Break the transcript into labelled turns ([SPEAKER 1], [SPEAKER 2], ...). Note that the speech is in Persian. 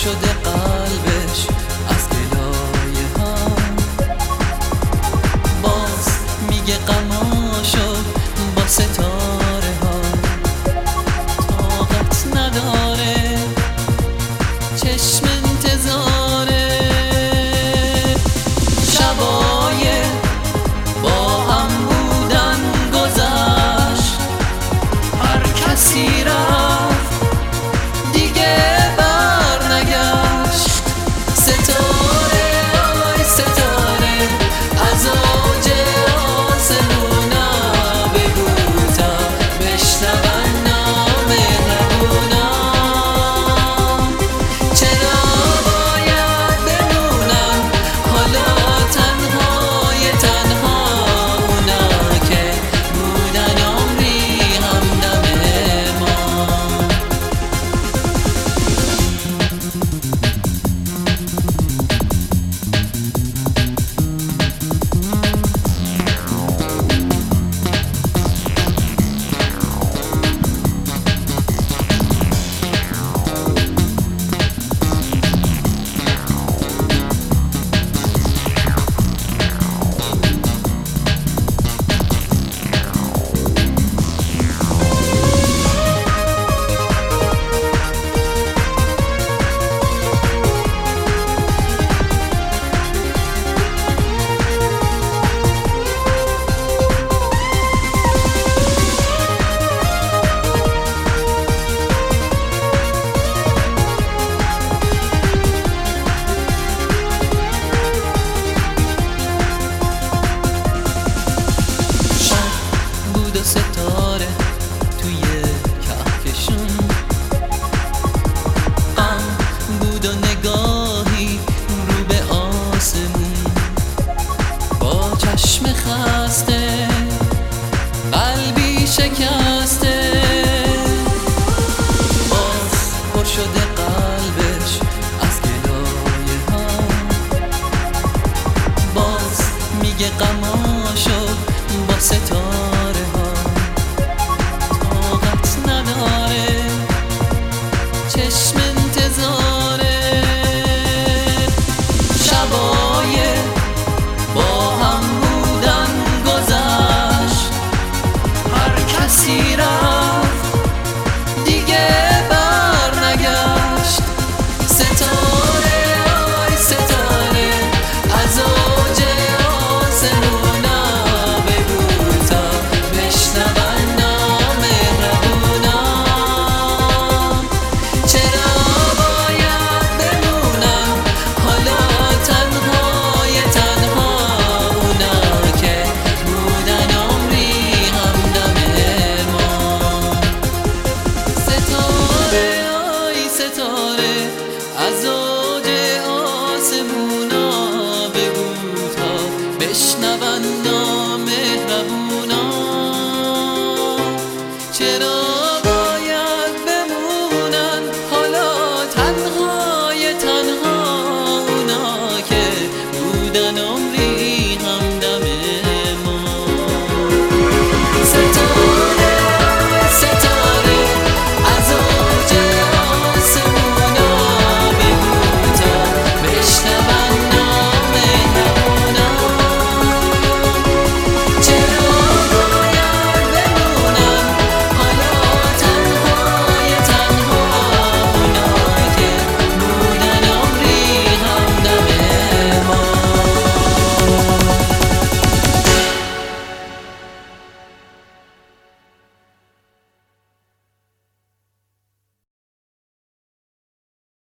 [SPEAKER 1] شده قلبش از گلایه ها، باز میگه غماشو با ستاره ها، طاقت نداره چشم انتظاره. شبای با هم بودن گذشت، هر کسی رفت دیگه بر نگشت. ستاره آی ستاره از اوج آسمونا بگو تا بشنون نامهربونا، چرا باید بمونن حالا تنهای تنها اونا که بودن عمری همدم ما. ستاره توی کهکشون، غم بود و نگاهی رو به آسمون، با چشم خسته قلبی شکسته، باز پر شده قلبش از گلایه ها، باز میگه غماشو با ستاره ها، طاقت نداره چشم انتظاره. شبای با هم بودن گذشت، هر کسی رفت دیگه بر نگشت. ستاره آی ستاره از اوج آسمونا بگو تا بشنون نامهربونا، چرا باید بمونن حالا تنهای تنها اونا که بودن عمری همدم ما. ستاره آی ستاره از اوج آسمونا بگو تا بشنون نامهربونا، چرا باید بمونن حالا تنهای تنها